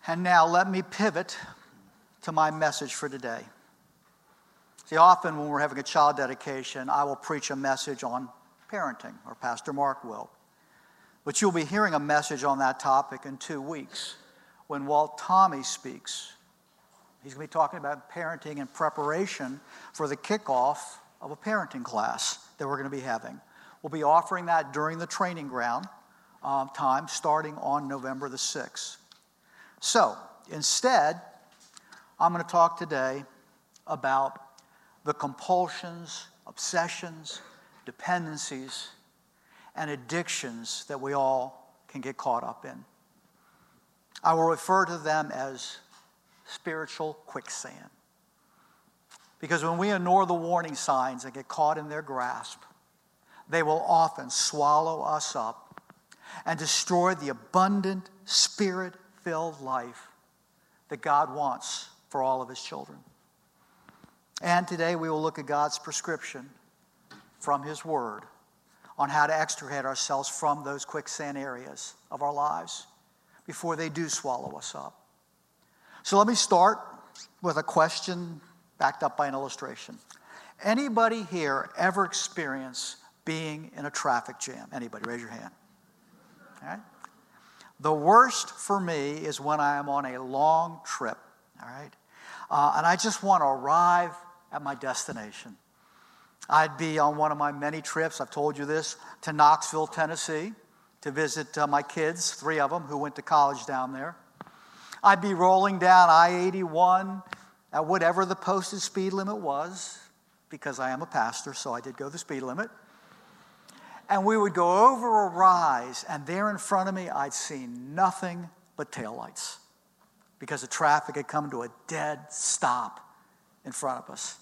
And now let me pivot to my message for today. See, often when we're having a child dedication, I will preach a message on parenting, or Pastor Mark will. But you'll be hearing a message on that topic in 2 weeks when Walt Tommy speaks. He's going to be talking about parenting in preparation for the kickoff of a parenting class that we're going to be having. We'll be offering that during the training ground time starting on November the 6th. So, instead, I'm going to talk today about the compulsions, obsessions, dependencies, and addictions that we all can get caught up in. I will refer to them as spiritual quicksand. Because when we ignore the warning signs and get caught in their grasp, they will often swallow us up and destroy the abundant, spirit-filled life that God wants for all of his children. And today we will look at God's prescription from his word on how to extricate ourselves from those quicksand areas of our lives before they do swallow us up. So let me start with a question backed up by an illustration. Anybody here ever experience being in a traffic jam? Anybody? Raise your hand. All right. The worst for me is when I am on a long trip. All right. And I just want to arrive at my destination. I'd be on one of my many trips, I've told you this, to Knoxville, Tennessee, to visit my kids, 3 of them, who went to college down there. I'd be rolling down I-81 at whatever the posted speed limit was, because I am a pastor, so I did go the speed limit. And we would go over a rise, and there in front of me, I'd see nothing but taillights, because the traffic had come to a dead stop in front of us.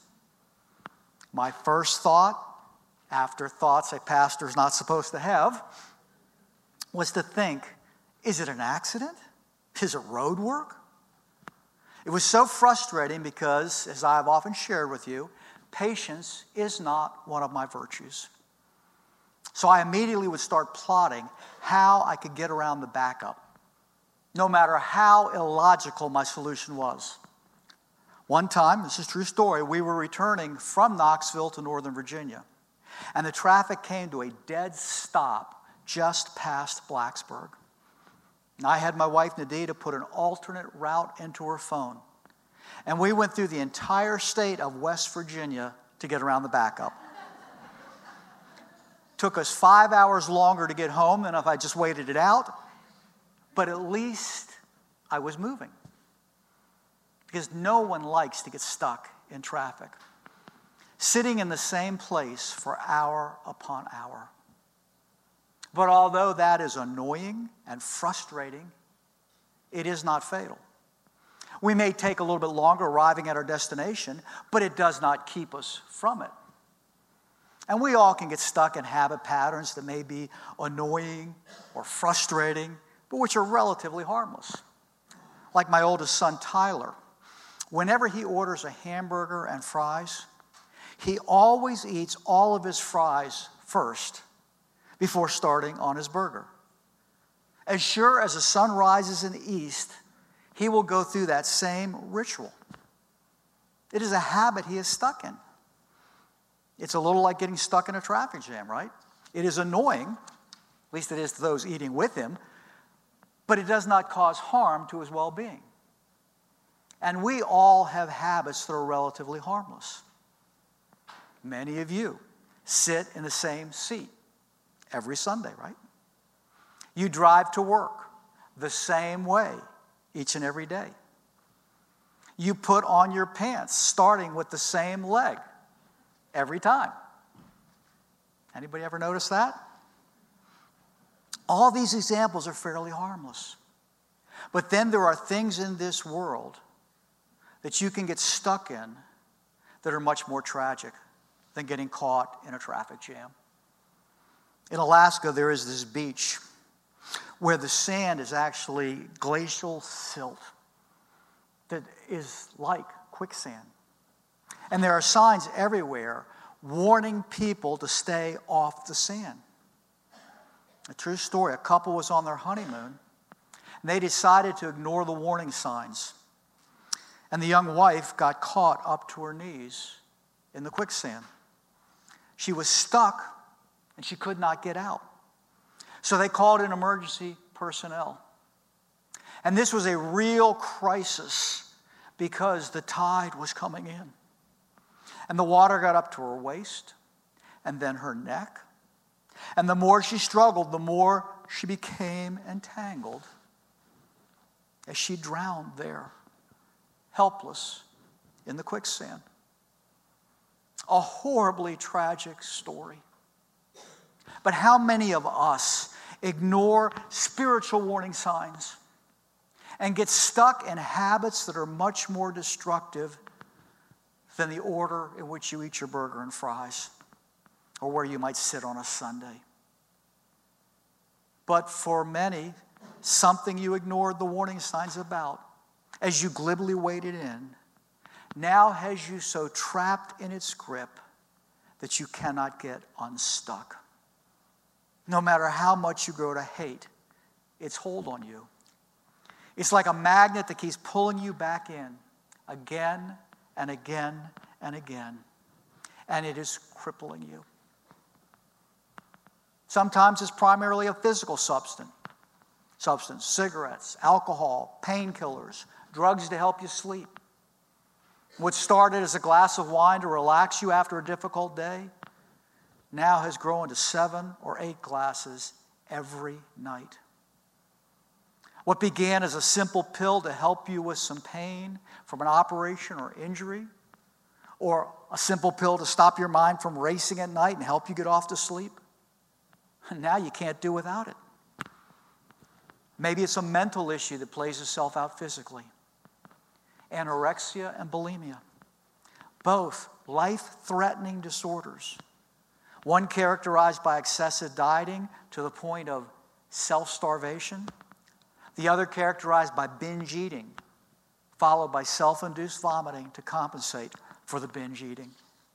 My first thought, after thoughts a pastor's not supposed to have, was to think, is it an accident? Is it road work? It was so frustrating because, as I've often shared with you, patience is not one of my virtues. So I immediately would start plotting how I could get around the backup, no matter how illogical my solution was. One time, this is a true story, we were returning from Knoxville to Northern Virginia, and the traffic came to a dead stop just past Blacksburg. And I had my wife, Nadita, put an alternate route into her phone. And we went through the entire state of West Virginia to get around the backup. Took us 5 hours longer to get home than if I just waited it out. But at least I was moving. Because no one likes to get stuck in traffic. Sitting in the same place for hour upon hour. But although that is annoying and frustrating, it is not fatal. We may take a little bit longer arriving at our destination, but it does not keep us from it. And we all can get stuck in habit patterns that may be annoying or frustrating, but which are relatively harmless. Like my oldest son, Tyler. Whenever he orders a hamburger and fries, he always eats all of his fries first before starting on his burger. As sure as the sun rises in the east, he will go through that same ritual. It is a habit he is stuck in. It's a little like getting stuck in a traffic jam, right? It is annoying, at least it is to those eating with him, but it does not cause harm to his well-being. And we all have habits that are relatively harmless. Many of you sit in the same seat every Sunday, right? You drive to work the same way each and every day. You put on your pants starting with the same leg every time. Anybody ever notice that? All these examples are fairly harmless. But then there are things in this world that you can get stuck in that are much more tragic than getting caught in a traffic jam. In Alaska, there is this beach where the sand is actually glacial silt that is like quicksand. And there are signs everywhere warning people to stay off the sand. A true story, a couple was on their honeymoon, And they decided to ignore the warning signs. And the young wife got caught up to her knees in the quicksand. She was stuck and she could not get out. So they called in emergency personnel. And this was a real crisis because the tide was coming in. And the water got up to her waist and then her neck. And the more she struggled, the more she became entangled as she drowned there, helpless in the quicksand. A horribly tragic story. But how many of us ignore spiritual warning signs and get stuck in habits that are much more destructive than the order in which you eat your burger and fries, or where you might sit on a Sunday? But for many, something you ignored the warning signs about, as you glibly waded in, now has you so trapped in its grip that you cannot get unstuck. No matter how much you grow to hate its hold on you. It's like a magnet that keeps pulling you back in again and again and again. And it is crippling you. Sometimes it's primarily a physical substance, cigarettes, alcohol, painkillers, drugs to help you sleep. What started as a glass of wine to relax you after a difficult day now has grown to 7 or 8 glasses every night. What began as a simple pill to help you with some pain from an operation or injury, or a simple pill to stop your mind from racing at night and help you get off to sleep, now you can't do without it. Maybe it's a mental issue that plays itself out physically. Anorexia and bulimia, both life-threatening disorders. One characterized by excessive dieting to the point of self-starvation. The other characterized by binge eating, followed by self-induced vomiting to compensate for the binge eating.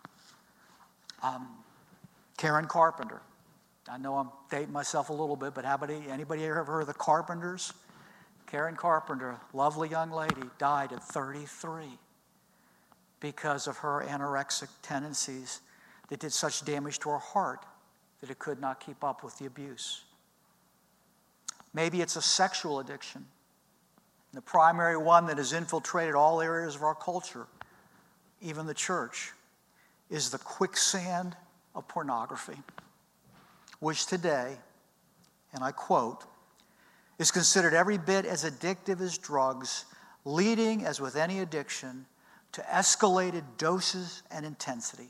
Karen Carpenter. I know I'm dating myself a little bit, but anybody ever heard of the Carpenters? Karen Carpenter, lovely young lady, died at 33 because of her anorexic tendencies that did such damage to her heart that it could not keep up with the abuse. Maybe it's a sexual addiction. The primary one that has infiltrated all areas of our culture, even the church, is the quicksand of pornography, which today, and I quote, is considered every bit as addictive as drugs, leading, as with any addiction, to escalated doses and intensity.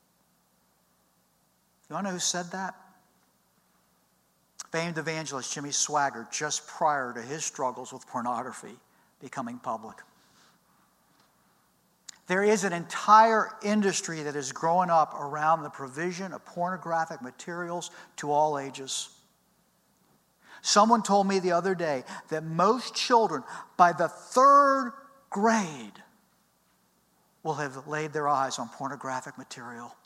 You want to know who said that? Famed evangelist Jimmy Swaggart, just prior to his struggles with pornography becoming public. There is an entire industry that is growing up around the provision of pornographic materials to all ages. Someone told me the other day that most children by the 3rd grade will have laid their eyes on pornographic material.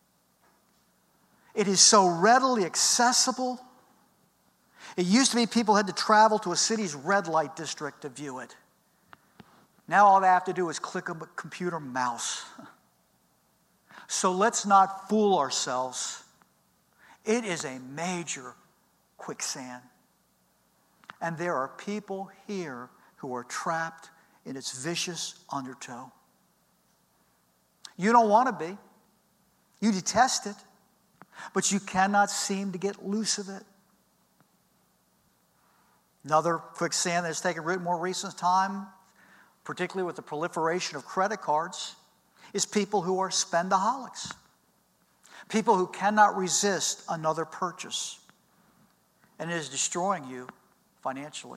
It is so readily accessible. It used to be people had to travel to a city's red light district to view it. Now all they have to do is click a computer mouse. So let's not fool ourselves. It is a major quicksand. And there are people here who are trapped in its vicious undertow. You don't want to be. You detest it. But you cannot seem to get loose of it. Another quicksand that has taken root in more recent time, particularly with the proliferation of credit cards, is people who are spendaholics. People who cannot resist another purchase. And it is destroying you financially.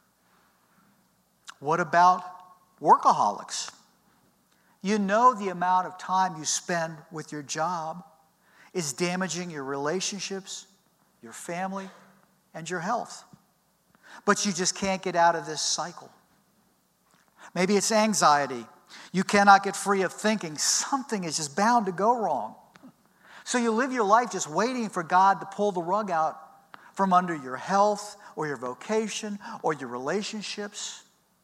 What about workaholics? You know the amount of time you spend with your job is damaging your relationships, your family, and your health. But you just can't get out of this cycle. Maybe it's anxiety. You cannot get free of thinking something is just bound to go wrong. So you live your life just waiting for God to pull the rug out from under your health or your vocation or your relationships.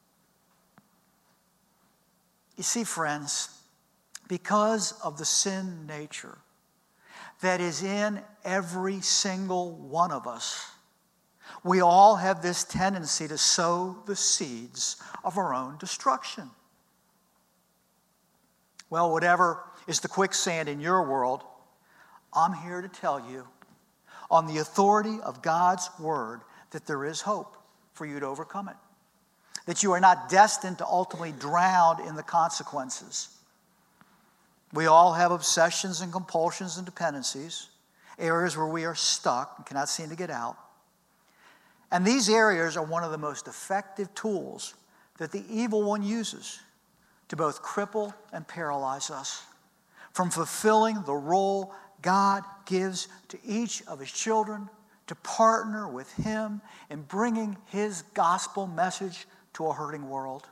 You see, friends, because of the sin nature that is in every single one of us, we all have this tendency to sow the seeds of our own destruction. Well, whatever is the quicksand in your world, I'm here to tell you, on the authority of God's word, that there is hope for you to overcome it. That you are not destined to ultimately drown in the consequences. We all have obsessions and compulsions and dependencies, areas where we are stuck and cannot seem to get out. And these areas are one of the most effective tools that the evil one uses to both cripple and paralyze us from fulfilling the role God gives to each of his children to partner with him in bringing his gospel message to a hurting world.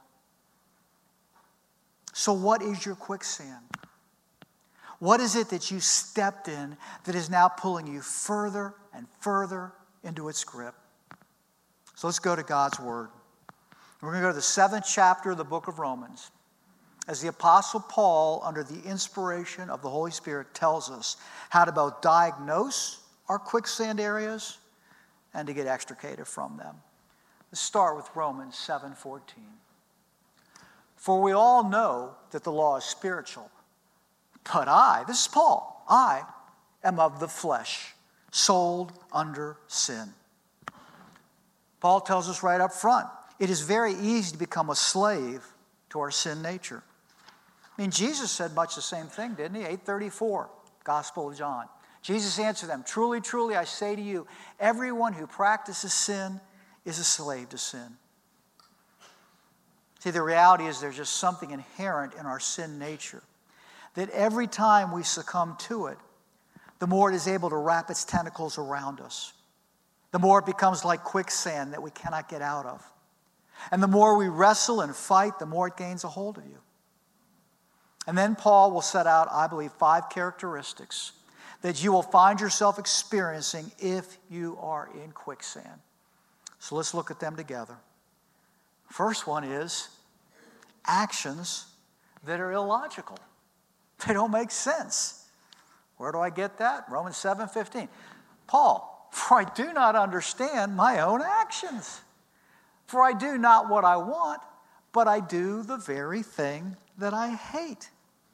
So what is your quicksand? What is it that you stepped in that is now pulling you further and further into its grip? So let's go to God's word. We're going to go to the 7th chapter of the book of Romans. As the Apostle Paul, under the inspiration of the Holy Spirit, tells us how to both diagnose our quicksand areas and to get extricated from them. Let's start with Romans 7:14. For we all know that the law is spiritual, but I, this is Paul, I am of the flesh, sold under sin. Paul tells us right up front, it is very easy to become a slave to our sin nature. I mean, Jesus said much the same thing, didn't he? 8:34, Gospel of John. Jesus answered them, truly, truly, I say to you, everyone who practices sin is a slave to sin. See, the reality is there's just something inherent in our sin nature that every time we succumb to it, the more it is able to wrap its tentacles around us. The more it becomes like quicksand that we cannot get out of. And the more we wrestle and fight, the more it gains a hold of you. And then Paul will set out, I believe, 5 characteristics that you will find yourself experiencing if you are in quicksand. So let's look at them together. First one is actions that are illogical. They don't make sense. Where do I get that? Romans 7:15. Paul, for I do not understand my own actions. For I do not what I want, but I do the very thing that I hate.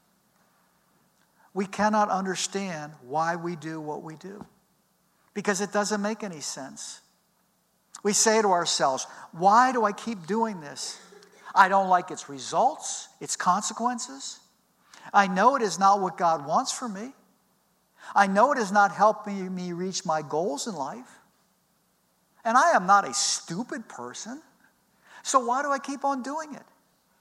We cannot understand why we do what we do because it doesn't make any sense. We say to ourselves, why do I keep doing this? I don't like its results, its consequences. I know it is not what God wants for me. I know it is not helping me reach my goals in life. And I am not a stupid person. So why do I keep on doing it?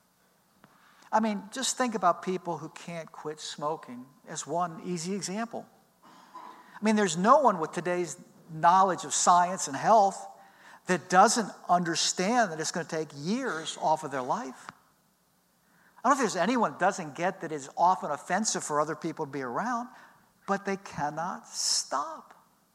I mean, just think about people who can't quit smoking as one easy example. I mean, there's no one with today's knowledge of science and health that doesn't understand that it's going to take years off of their life. I don't know if there's anyone that doesn't get that it's often offensive for other people to be around, but they cannot stop.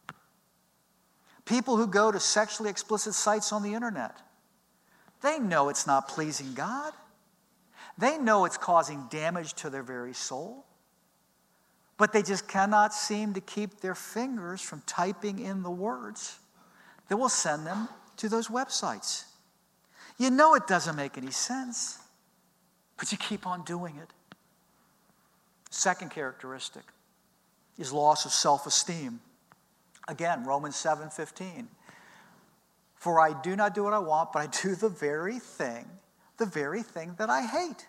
People who go to sexually explicit sites on the internet, they know it's not pleasing God. They know it's causing damage to their very soul, but they just cannot seem to keep their fingers from typing in the words that will send them to those websites. You know it doesn't make any sense, but you keep on doing it. Second characteristic is loss of self-esteem. Again, Romans 7:15. For I do not do what I want, but I do the very thing that I hate.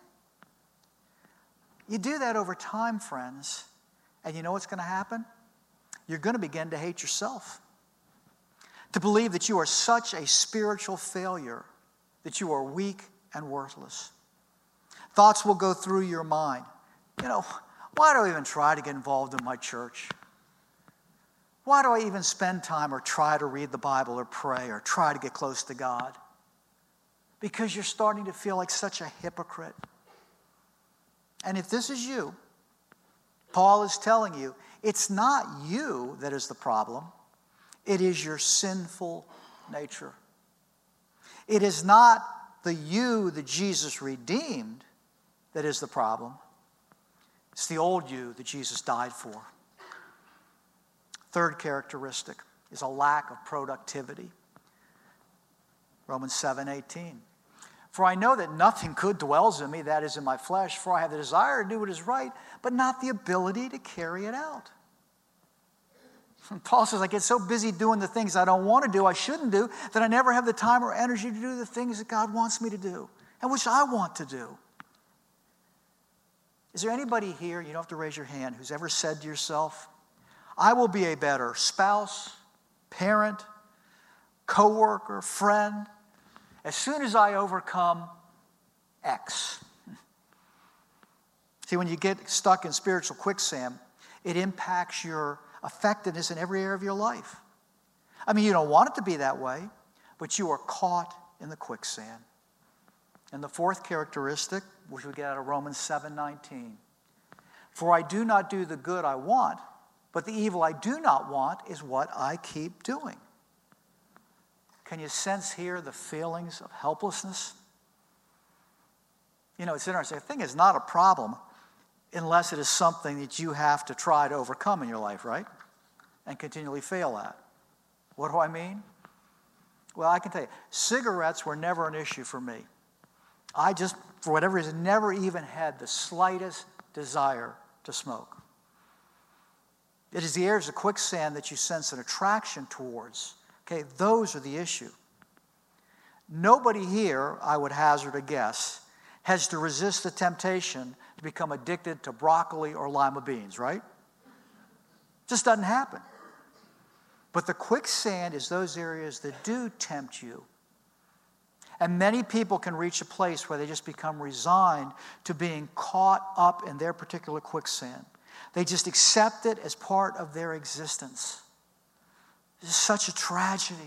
You do that over time, friends, and you know what's going to happen? You're going to begin to hate yourself. To believe that you are such a spiritual failure, that you are weak and worthless. Thoughts will go through your mind. You know, why do I even try to get involved in my church? Why do I even spend time or try to read the Bible or pray or try to get close to God? Because you're starting to feel like such a hypocrite. And if this is you, Paul is telling you, it's not you that is the problem. It is your sinful nature. It is not the you that Jesus redeemed that is the problem. It's the old you that Jesus died for. Third characteristic is a lack of productivity. Romans 7:18. For I know that nothing good dwells in me, that is in my flesh, for I have the desire to do what is right, but not the ability to carry it out. And Paul says, I get so busy doing the things I don't want to do, I shouldn't do, that I never have the time or energy to do the things that God wants me to do, and which I want to do. Is there anybody here, you don't have to raise your hand, who's ever said to yourself, I will be a better spouse, parent, coworker, friend, as soon as I overcome X? See, when you get stuck in spiritual quicksand, it impacts your effectiveness in every area of your life. I mean, you don't want it to be that way, but you are caught in the quicksand. And the fourth characteristic, which we get out of Romans 7:19, for I do not do the good I want, but the evil I do not want is what I keep doing. Can you sense here the feelings of helplessness? You know, it's interesting. I think it's not a problem unless it is something that you have to try to overcome in your life, right? And continually fail at. What do I mean? Well, I can tell you, cigarettes were never an issue for me. I just, for whatever reason, never even had the slightest desire to smoke. It is the areas of quicksand that you sense an attraction towards. Okay, those are the issue. Nobody here, I would hazard a guess, has to resist the temptation to become addicted to broccoli or lima beans, right? Just doesn't happen. But the quicksand is those areas that do tempt you. And many people can reach a place where they just become resigned to being caught up in their particular quicksand. They just accept it as part of their existence. This is such a tragedy.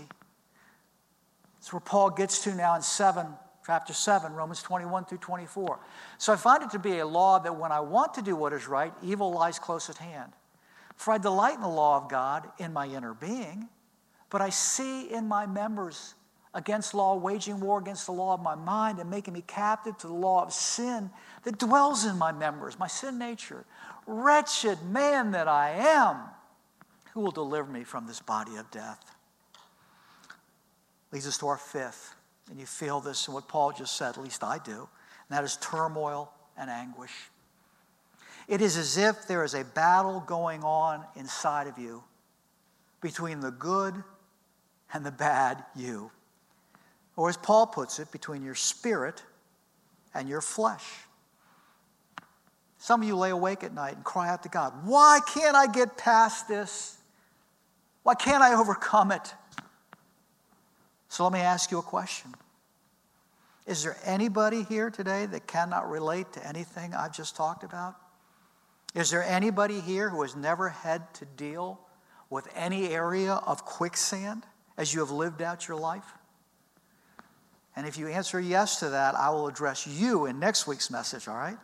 It's where Paul gets to now in chapter 7, Romans 21 through 24. So I find it to be a law that when I want to do what is right, evil lies close at hand. For I delight in the law of God in my inner being, but I see in my members against law, waging war against the law of my mind and making me captive to the law of sin that dwells in my members, my sin nature. Wretched man that I am, who will deliver me from this body of death? Leads us to our fifth, and you feel this in what Paul just said, at least I do, and that is turmoil and anguish. It is as if there is a battle going on inside of you between the good and the bad you. Or as Paul puts it, between your spirit and your flesh. Some of you lay awake at night and cry out to God, why can't I get past this? Why can't I overcome it? So let me ask you a question. Is there anybody here today that cannot relate to anything I've just talked about? Is there anybody here who has never had to deal with any area of quicksand as you have lived out your life? And if you answer yes to that, I will address you in next week's message, all right?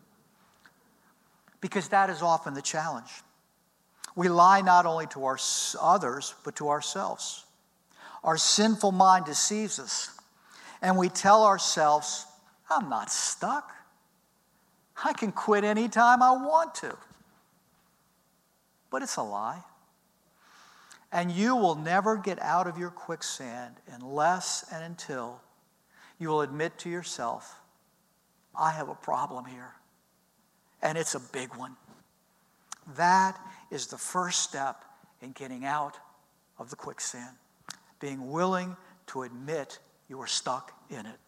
Because that is often the challenge. We lie not only to our others, but to ourselves. Our sinful mind deceives us, and we tell ourselves, I'm not stuck. I can quit anytime I want to. But it's a lie. And you will never get out of your quicksand unless and until you will admit to yourself, I have a problem here. And it's a big one. That is the first step in getting out of the quicksand. Being willing to admit you are stuck in it.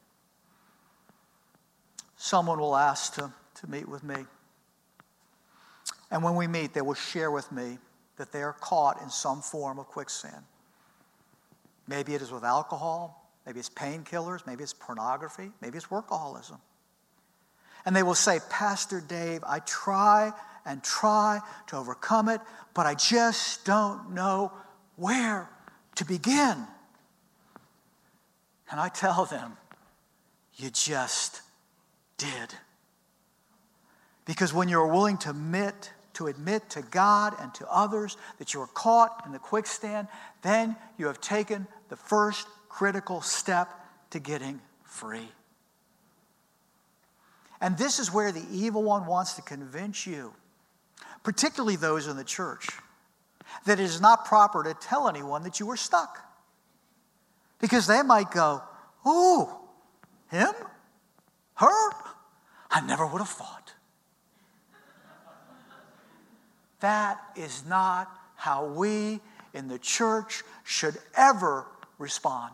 Someone will ask to meet with me. And when we meet, they will share with me that they are caught in some form of quicksand. Maybe it is with alcohol, maybe it's painkillers, maybe it's pornography, maybe it's workaholism. And they will say, Pastor Dave, I try and try to overcome it, but I just don't know where to begin. And I tell them, you just did. Because when you're willing to to admit to God and to others that you are caught in the quicksand, then you have taken the first critical step to getting free. And this is where the evil one wants to convince you, particularly those in the church, that it is not proper to tell anyone that you are stuck. Because they might go, "Oh, him? Her? I never would have thought." That is not how we in the church should ever respond.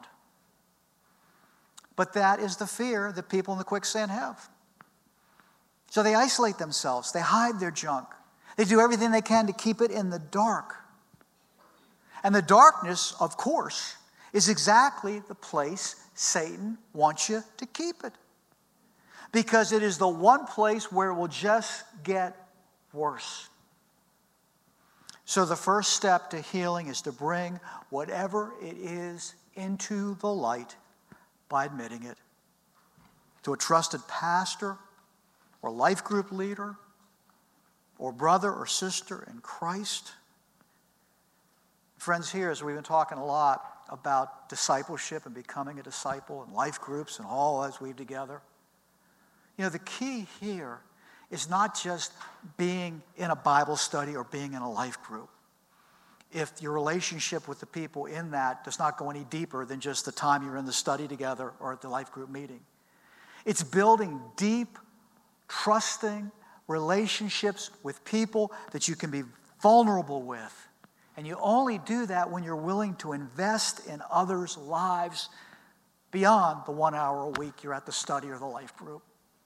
But that is the fear that people in the quicksand have. So they isolate themselves. They hide their junk. They do everything they can to keep it in the dark. And the darkness, of course, is exactly the place Satan wants you to keep it. Because it is the one place where it will just get worse. So the first step to healing is to bring whatever it is into the light by admitting it to a trusted pastor or life group leader or brother or sister in Christ. Friends, here, as we've been talking a lot about discipleship and becoming a disciple and life groups and all as we've together, the key here is not just being in a Bible study or being in a life group. If your relationship with the people in that does not go any deeper than just the time you're in the study together or at the life group meeting. It's building deep, trusting relationships with people that you can be vulnerable with. And you only do that when you're willing to invest in others' lives beyond the 1 hour a week you're at the study or the life group.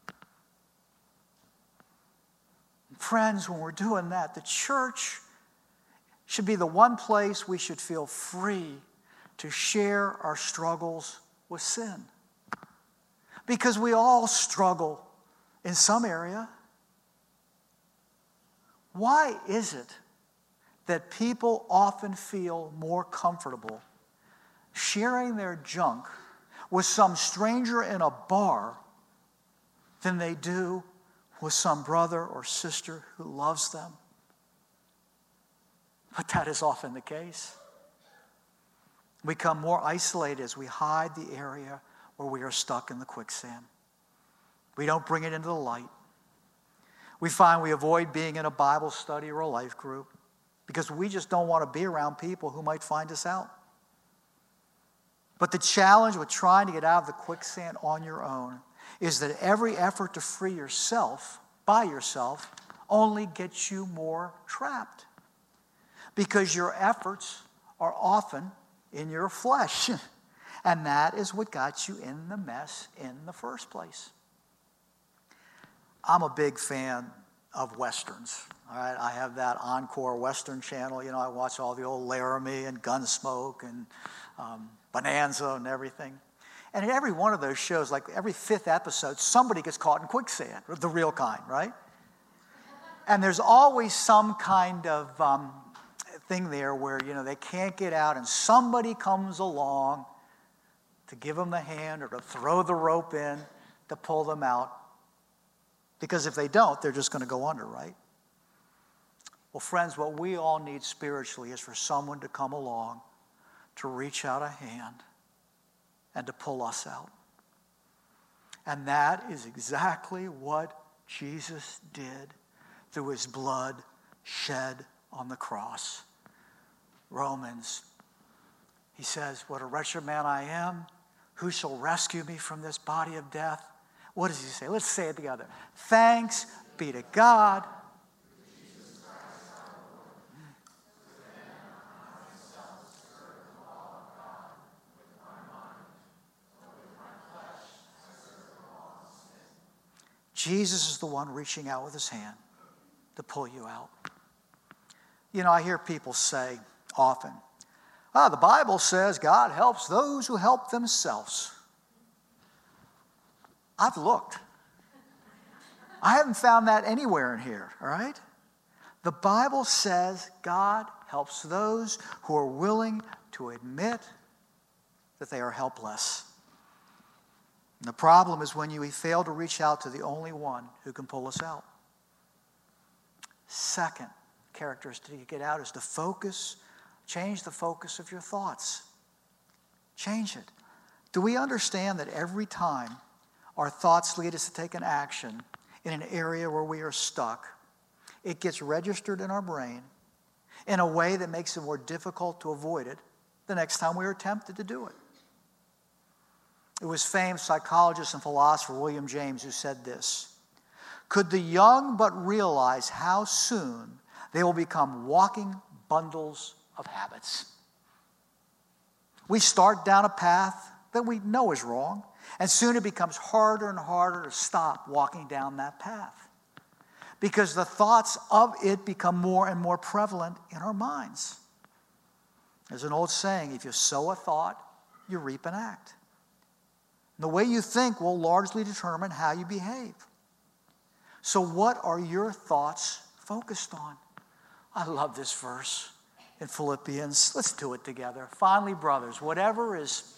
Friends, when we're doing that, the church should be the one place we should feel free to share our struggles with sin. Because we all struggle in some area. Why is it that people often feel more comfortable sharing their junk with some stranger in a bar than they do with some brother or sister who loves them? But that is often the case. We become more isolated as we hide the area where we are stuck in the quicksand. We don't bring it into the light. We find we avoid being in a Bible study or a life group because we just don't want to be around people who might find us out. But the challenge with trying to get out of the quicksand on your own is that every effort to free yourself by yourself only gets you more trapped. Because your efforts are often in your flesh. And that is what got you in the mess in the first place. I'm a big fan of Westerns. All right, I have that Encore Western channel. I watch all the old Laramie and Gunsmoke and Bonanza and everything. And in every one of those shows, like every 5th episode, somebody gets caught in quicksand, the real kind, right? And there's always some kind of thing there where, they can't get out and somebody comes along to give them the hand or to throw the rope in to pull them out. Because if they don't, they're just going to go under, right? Well, friends, what we all need spiritually is for someone to come along to reach out a hand and to pull us out. And that is exactly what Jesus did through his blood shed on the cross. Romans, he says, "What a wretched man I am. Who shall rescue me from this body of death?" What does he say? Let's say it together. Thanks be to God. Jesus is the one reaching out with his hand to pull you out. I hear people say often, the Bible says God helps those who help themselves. I've looked. I haven't found that anywhere in here, all right? The Bible says God helps those who are willing to admit that they are helpless. And the problem is when we fail to reach out to the only one who can pull us out. Second characteristic to get out is to focus, change the focus of your thoughts. Change it. Do we understand that every time our thoughts lead us to take an action in an area where we are stuck, it gets registered in our brain in a way that makes it more difficult to avoid it the next time we are tempted to do it? It was famed psychologist and philosopher William James who said this: "Could the young but realize how soon they will become walking bundles of habits." We start down a path that we know is wrong, and soon it becomes harder and harder to stop walking down that path because the thoughts of it become more and more prevalent in our minds. There's an old saying, if you sow a thought, you reap an act. The way you think will largely determine how you behave. So what are your thoughts focused on? I love this verse in Philippians. Let's do it together. Finally, brothers, whatever is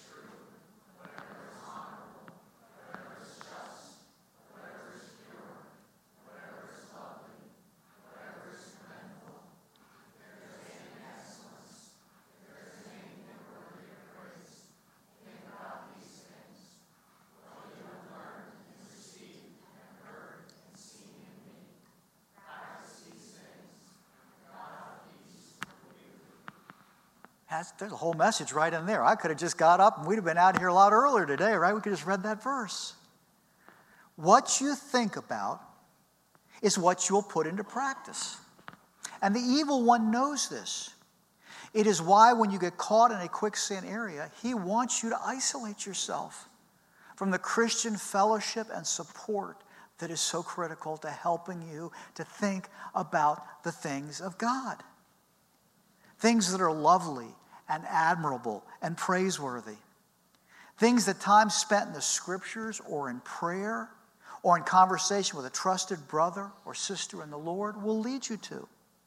there's a whole message right in there. I could have just got up and we'd have been out here a lot earlier today, right? We could have just read that verse. What you think about is what you'll put into practice. And the evil one knows this. It is why when you get caught in a quicksand area, he wants you to isolate yourself from the Christian fellowship and support that is so critical to helping you to think about the things of God. Things that are lovely and admirable and praiseworthy. Things that time spent in the scriptures or in prayer or in conversation with a trusted brother or sister in the Lord will lead you to.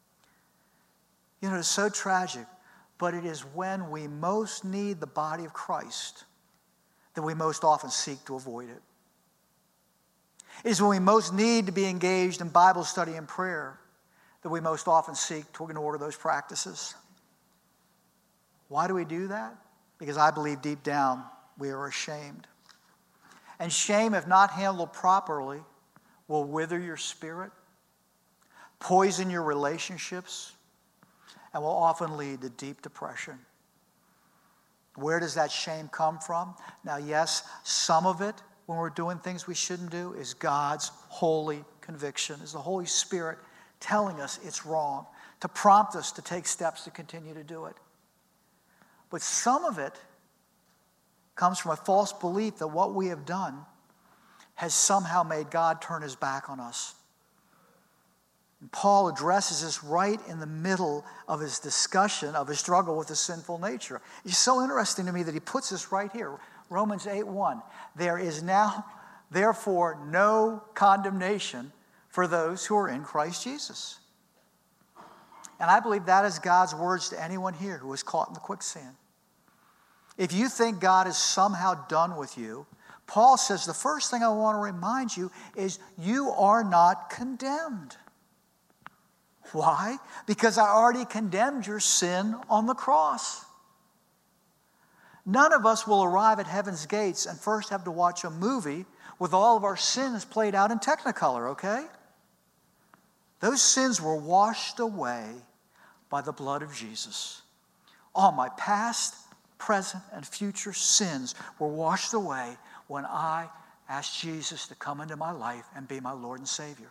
You know, it's so tragic, but it is when we most need the body of Christ that we most often seek to avoid it. It is when we most need to be engaged in Bible study and prayer that we most often seek to ignore those practices. Why do we do that? Because I believe deep down we are ashamed. And shame, if not handled properly, will wither your spirit, poison your relationships, and will often lead to deep depression. Where does that shame come from? Now, yes, some of it, when we're doing things we shouldn't do, is God's holy conviction, is the Holy Spirit telling us it's wrong, to prompt us to take steps to continue to do it. But some of it comes from a false belief that what we have done has somehow made God turn his back on us. And Paul addresses this right in the middle of his discussion of his struggle with the sinful nature. It's so interesting to me that he puts this right here. Romans 8:1. There is now, therefore, no condemnation for those who are in Christ Jesus. And I believe that is God's words to anyone here who is caught in the quicksand. If you think God is somehow done with you, Paul says the first thing I want to remind you is you are not condemned. Why? Because I already condemned your sin on the cross. None of us will arrive at heaven's gates and first have to watch a movie with all of our sins played out in Technicolor, okay? Those sins were washed away by the blood of Jesus. All my past, present, and future sins were washed away when I asked Jesus to come into my life and be my Lord and Savior.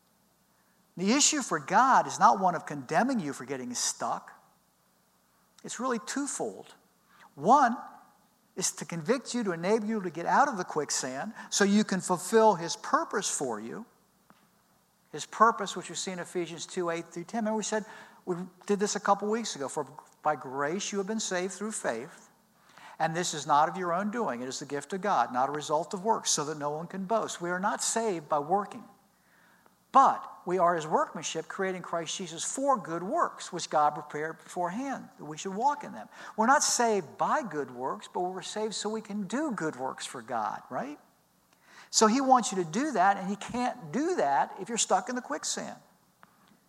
The issue for God is not one of condemning you for getting stuck. It's really twofold. One is to convict you, to enable you to get out of the quicksand so you can fulfill his purpose for you. His purpose, which we see in Ephesians 2:8-10. Remember we did this a couple weeks ago. For by grace you have been saved through faith. And this is not of your own doing. It is the gift of God, not a result of works, so that no one can boast. We are not saved by working. But we are his workmanship, created in Christ Jesus for good works, which God prepared beforehand, that we should walk in them. We're not saved by good works, but we're saved so we can do good works for God, right? So he wants you to do that, and he can't do that if you're stuck in the quicksand.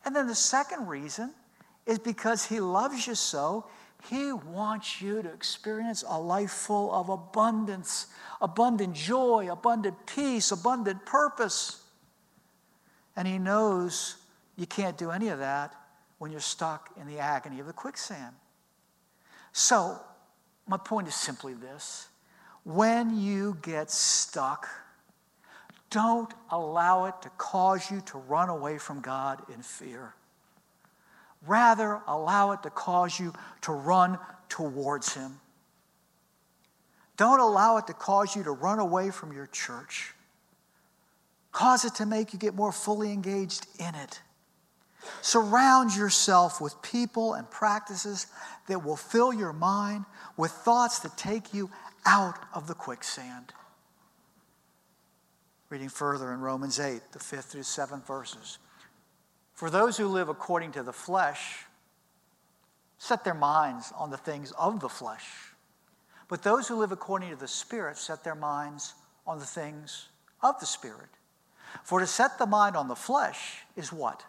And then the second reason is because he loves you so. He wants you to experience a life full of abundance, abundant joy, abundant peace, abundant purpose. And he knows you can't do any of that when you're stuck in the agony of the quicksand. So, my point is simply this. When you get stuck, don't allow it to cause you to run away from God in fear. Rather, allow it to cause you to run towards him. Don't allow it to cause you to run away from your church. Cause it to make you get more fully engaged in it. Surround yourself with people and practices that will fill your mind with thoughts that take you out of the quicksand. Reading further in Romans 8, the 5th through 7th verses. For those who live according to the flesh set their minds on the things of the flesh. But those who live according to the Spirit set their minds on the things of the Spirit. For to set the mind on the flesh is what?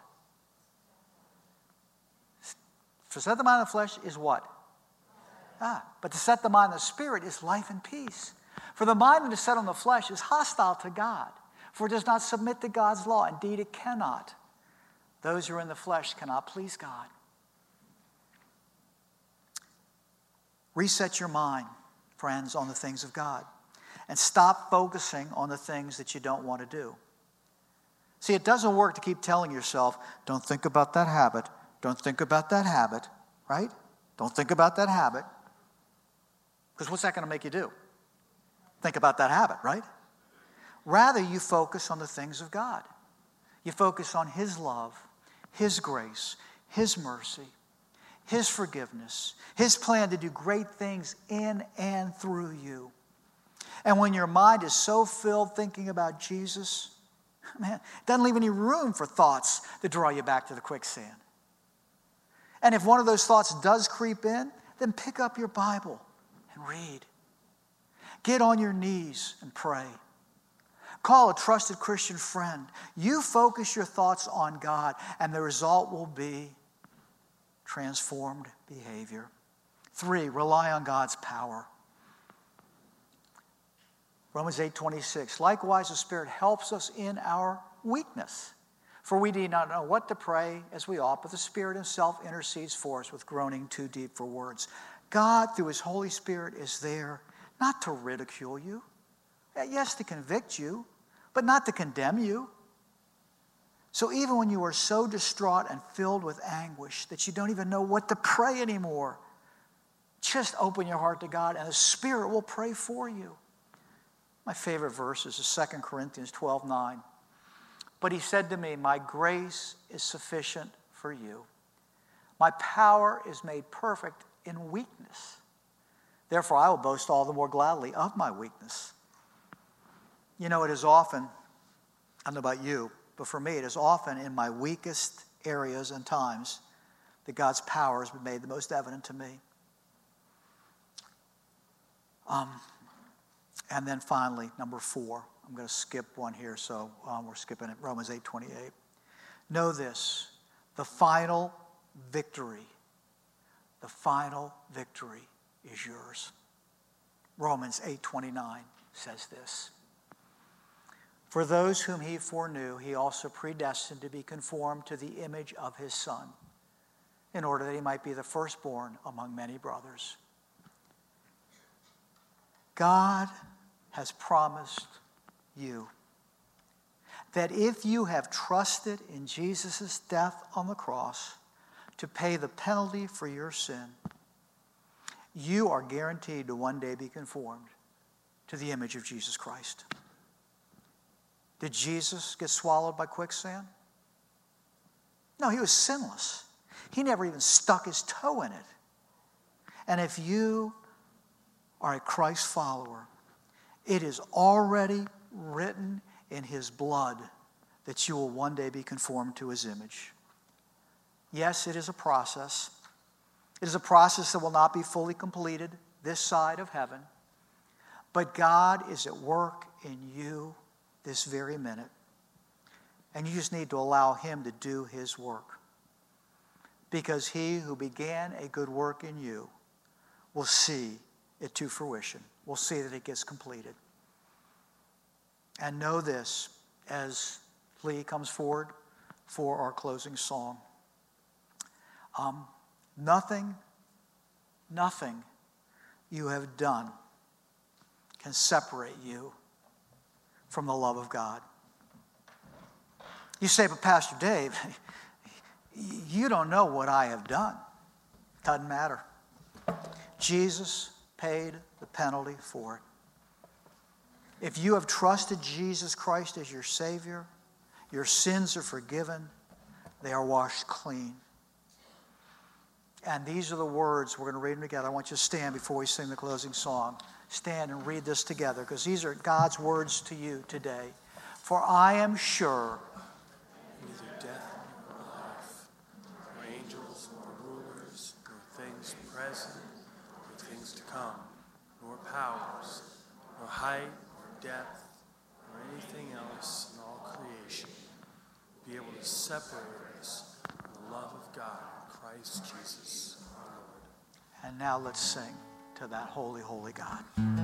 To set the mind on the flesh is what? But to set the mind on the Spirit is life and peace. For the mind that is set on the flesh is hostile to God, for it does not submit to God's law. Indeed, it cannot. Those who are in the flesh cannot please God. Reset your mind, friends, on the things of God. And stop focusing on the things that you don't want to do. See, it doesn't work to keep telling yourself, don't think about that habit. Don't think about that habit, right? Don't think about that habit. Because what's that going to make you do? Think about that habit, right? Rather, you focus on the things of God. You focus on his love, his grace, his mercy, his forgiveness, his plan to do great things in and through you. And when your mind is so filled thinking about Jesus, man, it doesn't leave any room for thoughts that draw you back to the quicksand. And if one of those thoughts does creep in, then pick up your Bible and read. Get on your knees and pray. Call a trusted Christian friend. You focus your thoughts on God, and the result will be transformed behavior. 3, rely on God's power. Romans 8:26. Likewise, the Spirit helps us in our weakness. For we do not know what to pray as we ought, but the Spirit himself intercedes for us with groaning too deep for words. God, through his Holy Spirit, is there not to ridicule you. Yes, to convict you, but not to condemn you. So even when you are so distraught and filled with anguish that you don't even know what to pray anymore, just open your heart to God and the Spirit will pray for you. My favorite verse is 2 Corinthians 12:9. But he said to me, my grace is sufficient for you. My power is made perfect in weakness. Therefore, I will boast all the more gladly of my weakness. You know, it is often, I don't know about you, but for me, it is often in my weakest areas and times that God's power has been made the most evident to me. And then finally, number 4. I'm going to skip one here, so we're skipping it. Romans 8:28. Know this, the final victory is yours. Romans 8:29 says this. For those whom he foreknew, he also predestined to be conformed to the image of his Son, in order that he might be the firstborn among many brothers. God has promised you that if you have trusted in Jesus' death on the cross to pay the penalty for your sin, you are guaranteed to one day be conformed to the image of Jesus Christ. Did Jesus get swallowed by quicksand? No, he was sinless. He never even stuck his toe in it. And if you are a Christ follower, it is already written in his blood that you will one day be conformed to his image. Yes, it is a process. It is a process that will not be fully completed this side of heaven. But God is at work in you this very minute. And you just need to allow him to do his work. because he who began a good work in you will see it to fruition. We'll see that it gets completed. And know this as Lee comes forward for our closing song. Nothing you have done can separate you from the love of God. You say, but Pastor Dave, you don't know what I have done. Doesn't matter. Jesus paid the penalty for it. If you have trusted Jesus Christ as your Savior, your sins are forgiven. They are washed clean. And these are the words, we're going to read them together. I want you to stand before we sing the closing song. Stand and read this together, because these are God's words to you today. For I am sure neither death nor life, nor angels nor rulers, nor things present, nor things to come, nor powers, nor height, nor depth, nor anything else in all creation will be able to separate us from the love of God in Christ Jesus our Lord. And now let's sing to that holy, holy God.